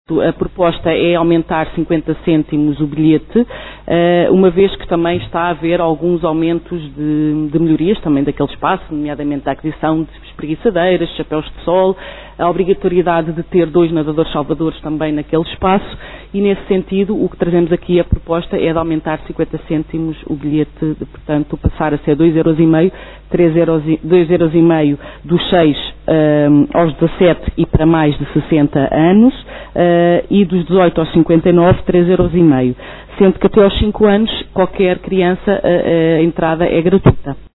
A proposta é aumentar 50 cêntimos o bilhete, uma vez que também está a haver alguns aumentos de melhorias também daquele espaço, nomeadamente a aquisição de espreguiçadeiras, chapéus de sol, a obrigatoriedade de ter 2 nadadores salvadores também naquele espaço e, nesse sentido, o que trazemos aqui a proposta é de aumentar 50 cêntimos o bilhete, portanto, passar a ser 2,5 €, 2,5 € dos 6 aos 17 e para mais de 60 anos, e dos 18 aos 59, 3,5 €, sendo que até aos 5 anos qualquer criança a entrada é gratuita.